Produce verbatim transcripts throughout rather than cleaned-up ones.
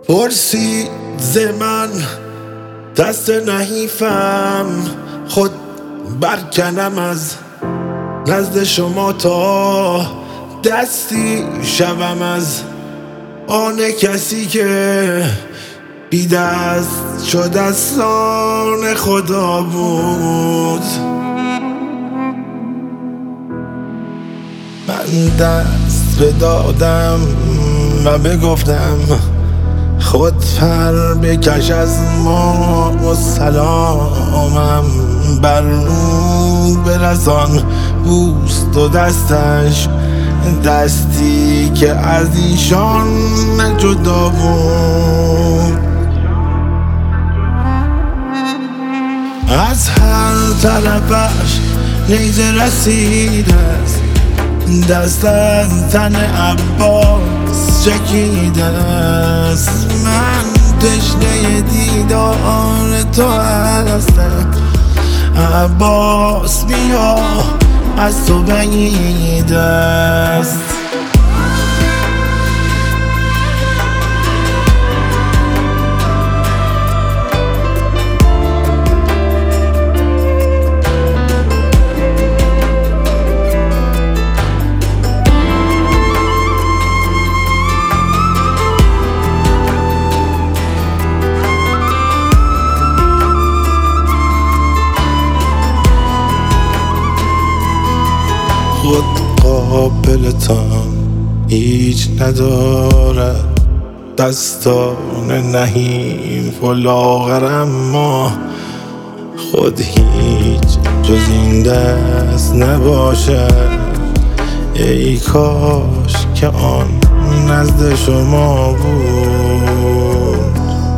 پرسید ز من دست نحیفم، خود برکنم از نزد شما تا دستی شوم از آن کسی که بی دست شد دستان خدا بود. من دست بدادم و بگفتم خود پر بکش از ما و سلامم بر او برسان. بوست و دستش دستی که از ایشان جدا بود. از هر طرفش نیزه رسیده است، دست از تن عباس چکیده است. من تشنه دیدار تو هستم، عباس بیا از تو بعید است. خود قابلتان هیچ ندارد، دستان نحیف و لاغر، اما خود هیچ جز این دست نباشد. ای کاش که آن نزد شما بود.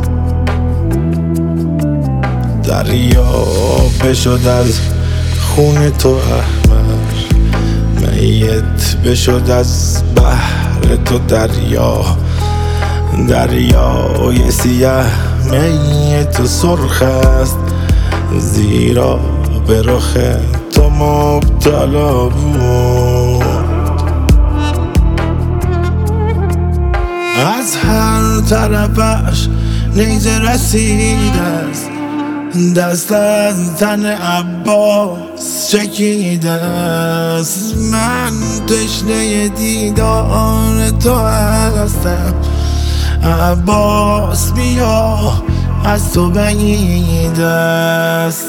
دریا بشد از خون تو احمر، میت بشد از بحر تو دریا. دریای سیه می تو سرخ است، زیرا به رخ تو مبتلا بود. از هر طرفش نیزه رسیده است، دست از تن عباس چکیده است. من تشنه دیدار تو هستم، عباس بیا از تو بعید است.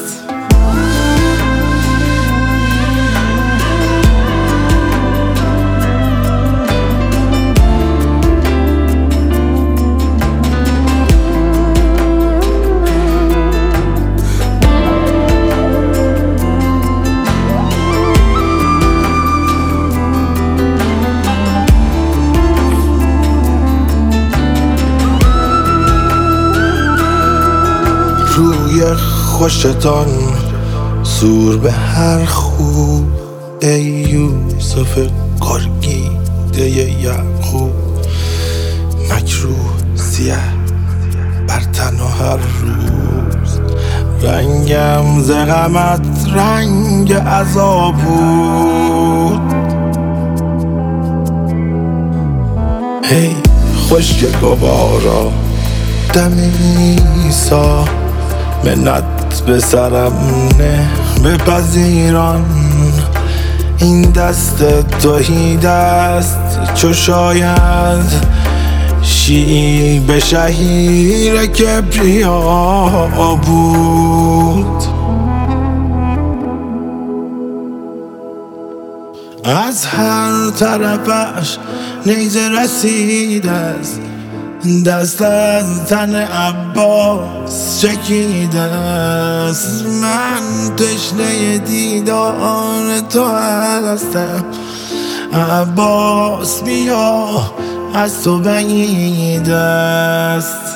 روی خوشتان سور به هر خوب، ای یوسف گرگیده یعقوب. مکروه سیه بر تن و هر روز، رنگم ز غمت رنگ عذاب بود. ای خشک گوارا دم عیسی، منت به سرم نه بپذیران. این دست توحید است چو شاید شیب شهیر کبریا بود. از هر طرفش نیزه رسیده است، دست از تن عباس چکیده است. من تشنه دیدار تو هستم، عباس بیا از تو بعید است.